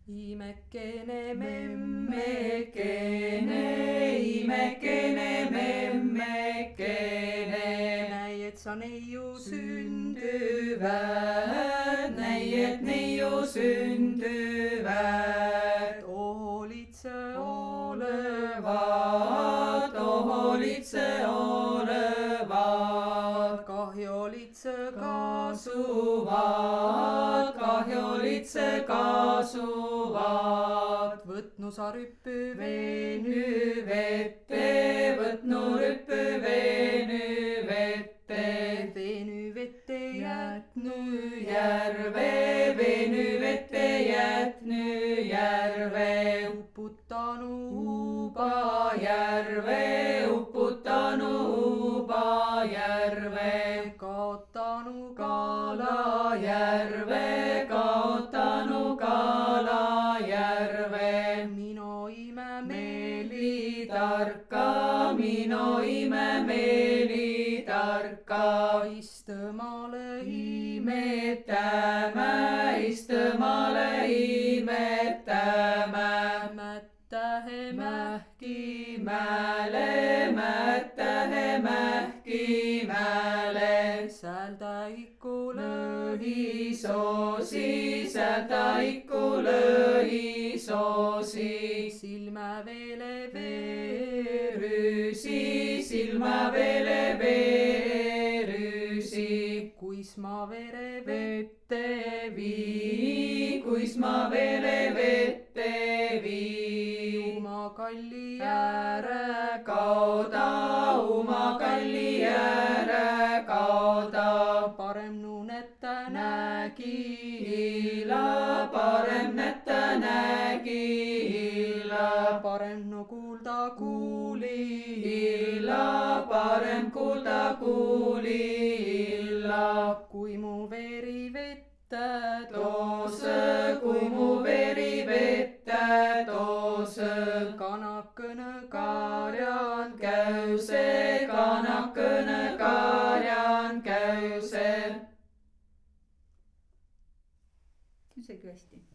Imekene memmekene, imekene memmekene. Näi, et sa neiu sündüvät, näi, et neiu sündüvät. Oholitse olevat, oholitse olevat. Kahjolitse kasuvat, kahjolitse kasuvat. Võtnu sa rüppü veeny vette, võtnu rüppü veeny vette. Veeny vette jätny järve, veeny vette jätny järve. Uputanu uba järve, uputanu uba järve. Kaotanu kala järve, kaotanu kala järve. Mino ime meeli tarka, mino ime meeli tarka. Istõmale imetämä, istõmale imetämä. Mättähe mähkimäle, mättähe mähkimäle. Säältä ikku lõhisoosi, säältä ikku lõhisoosi. Silmä veele veerüsi, silmä veele veerüsi. Kuis ma vere vette vii, kuis ma vere vette vii. Uma kalli ääre kaoda, uma kalli ääre kaoda. Parem nu nätta nägi illa, parem nätta nägi illa. Parem nu kuulda kuuli illa, parem kuulda kuuli illa. Kui mu veri vette toos, kui mu veri vette toos. Kanakõne karjan käüse, kanakõne karjan käüse. See on hästi.